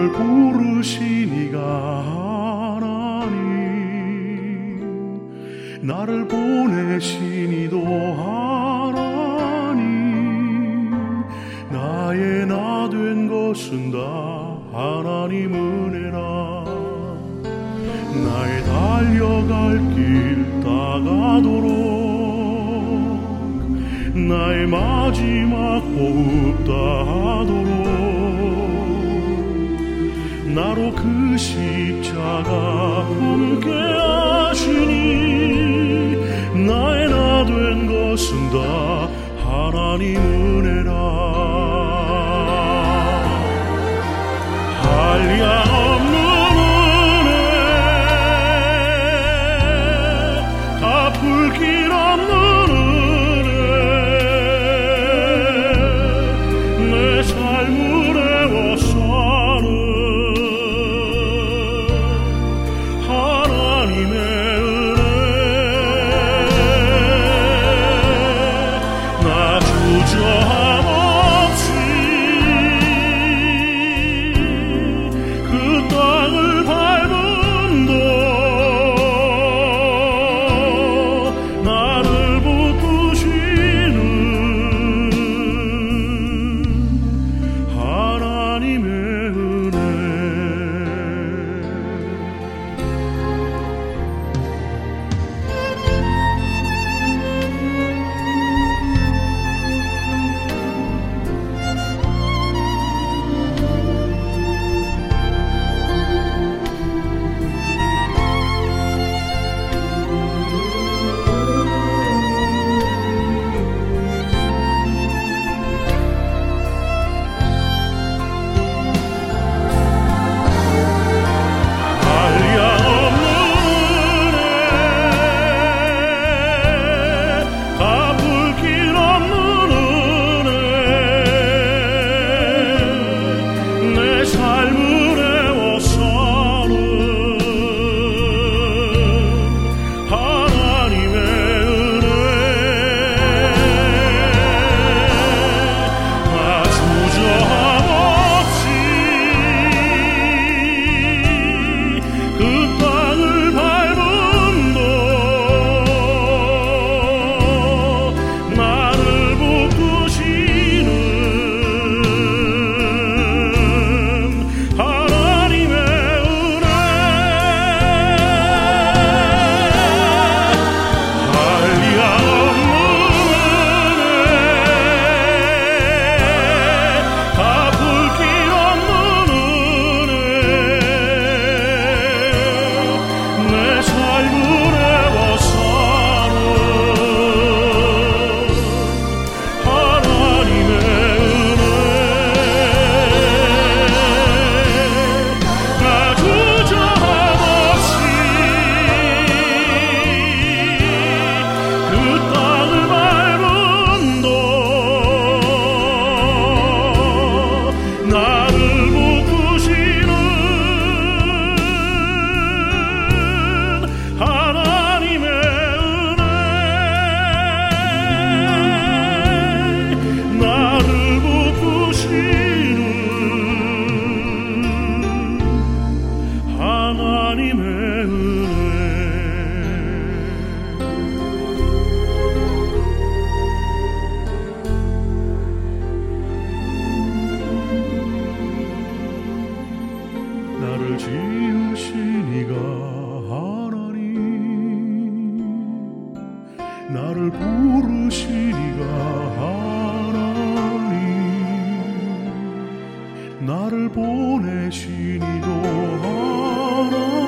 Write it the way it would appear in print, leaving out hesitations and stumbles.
나를 부르시니가 하나님, 나를 보내시니도 하나님, 나의 나 된 것은 다 하나님 은혜라. 나의 달려갈 길 다가도록 나의 마지막 호흡 다하도록 나로 그 십자가 함께 하시니 나의 나 된 것은 다 하나님 은혜라. 한량 없는 은혜, 갚을 길 없는 은혜, 내 삶을 애워싸는 하나님의 은혜. 나 주저함 없이 그 땅을 밟음도 나를 붙드시는 하나님의 은혜. 한량 없는 은혜, 갚을 길 없는 은혜, 내 삶을 애워싸는 하나님의 은혜. 나 주저함 없이 그 땅을 밟음도 나를 붙드시는 하나님의 은혜. 한량 없는 은혜, 갚을 길 없는 은혜, 내 삶을 애워싸는 하나님의 은혜. 나 주저함 없이 그 땅을 밟음도 나를 붙드시는 하나님의 은혜. 나를 붙드시는 하나님의 은혜. 나를 지으시니가 하나님, 나를 부르시니가 하나님, 나를 보내시니도 하나님,